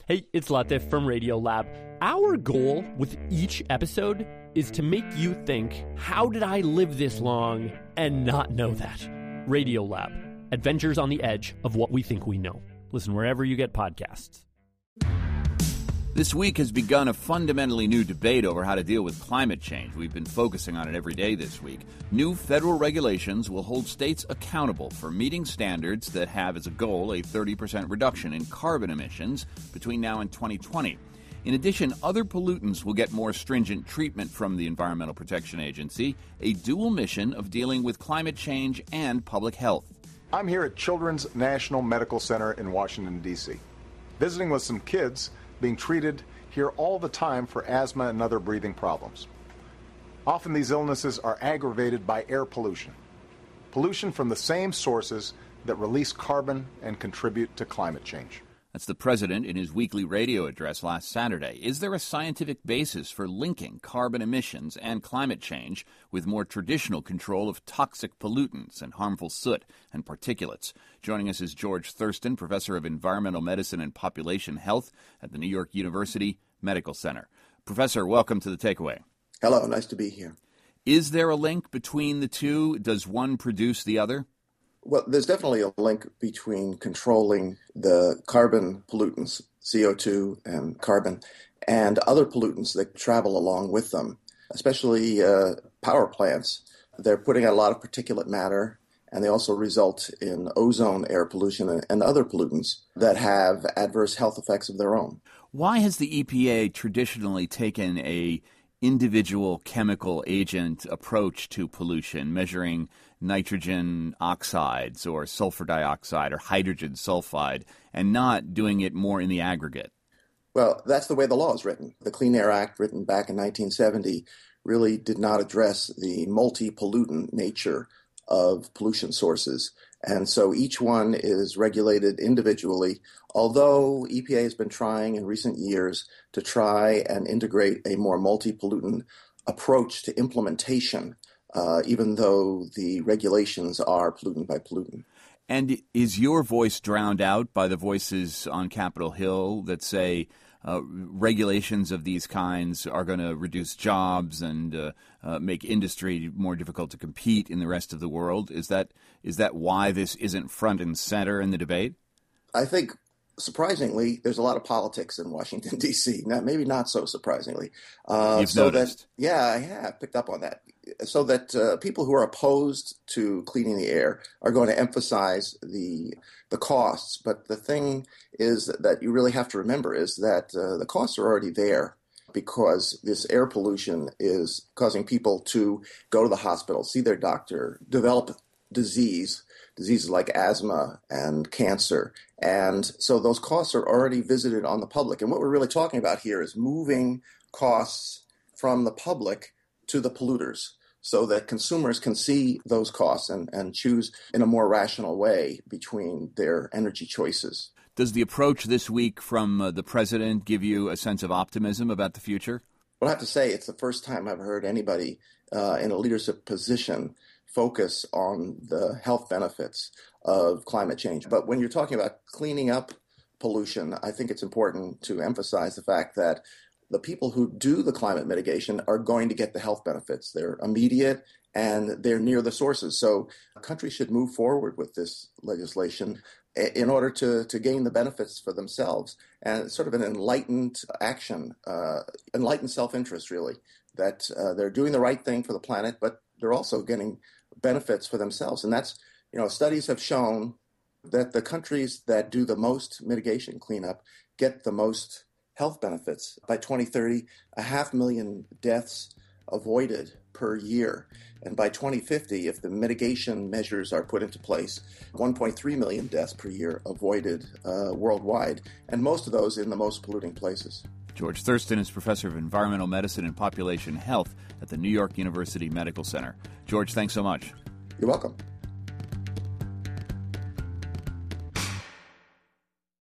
Hey, it's Latif from Radiolab. Our goal with each episode is to make you think, how did I live this long and not know that? Radiolab, adventures on the edge of what we think we know. Listen wherever you get podcasts. This week has begun a fundamentally new debate over how to deal with climate change. We've been focusing on it every day this week. New federal regulations will hold states accountable for meeting standards that have as a goal a 30% reduction in carbon emissions between now and 2020. In addition, other pollutants will get more stringent treatment from the Environmental Protection Agency, a dual mission of dealing with climate change and public health. I'm here at Children's National Medical Center in Washington, D.C., visiting with some kids being treated here all the time for asthma and other breathing problems. Often these illnesses are aggravated by air pollution. Pollution from the same sources that release carbon and contribute to climate change. That's the president in his weekly radio address last Saturday. Is there a scientific basis for linking carbon emissions and climate change with more traditional control of toxic pollutants and harmful soot and particulates? Joining us is George Thurston, professor of environmental medicine and population health at the New York University Medical Center. Professor, welcome to The Takeaway. Hello, nice to be here. Is there a link between the two? Does one produce the other? Well, there's definitely a link between controlling the carbon pollutants, CO2 and carbon, and other pollutants that travel along with them, especially power plants. They're putting out a lot of particulate matter, and they also result in ozone air pollution and other pollutants that have adverse health effects of their own. Why has the EPA traditionally taken a individual chemical agent approach to pollution, measuring nitrogen oxides or sulfur dioxide or hydrogen sulfide, and not doing it more in the aggregate? Well, that's the way the law is written. The Clean Air Act, written back in 1970, really did not address the multi-pollutant nature of pollution sources. And so each one is regulated individually, although EPA has been trying in recent years to try and integrate a more multi-pollutant approach to implementation, even though the regulations are pollutant by pollutant. And is your voice drowned out by the voices on Capitol Hill that say regulations of these kinds are going to reduce jobs and make industry more difficult to compete in the rest of the world? Is that why this isn't front and center in the debate? I think, surprisingly, there's a lot of politics in Washington, D.C. Now, maybe not so surprisingly. You've noticed? Yeah, I have picked up on that. So that people who are opposed to cleaning the air are going to emphasize the costs. But the thing is that you really have to remember is that the costs are already there, because this air pollution is causing people to go to the hospital, see their doctor, develop diseases like asthma and cancer. And so those costs are already visited on the public. And what we're really talking about here is moving costs from the public to the polluters, so that consumers can see those costs and choose in a more rational way between their energy choices. Does the approach this week from the president give you a sense of optimism about the future? Well, I have to say, it's the first time I've heard anybody in a leadership position focus on the health benefits of climate change. But when you're talking about cleaning up pollution, I think it's important to emphasize the fact that the people who do the climate mitigation are going to get the health benefits. They're immediate and they're near the sources. So countries should move forward with this legislation in order to gain the benefits for themselves. And it's sort of an enlightened action, enlightened self-interest, really, that they're doing the right thing for the planet, but they're also getting benefits for themselves. And that's, studies have shown that the countries that do the most mitigation cleanup get the most health benefits. By 2030, 500,000 deaths avoided per year. And by 2050, if the mitigation measures are put into place, 1.3 million deaths per year avoided worldwide, and most of those in the most polluting places. George Thurston is professor of environmental medicine and population health at the New York University Medical Center. George, thanks so much. You're welcome.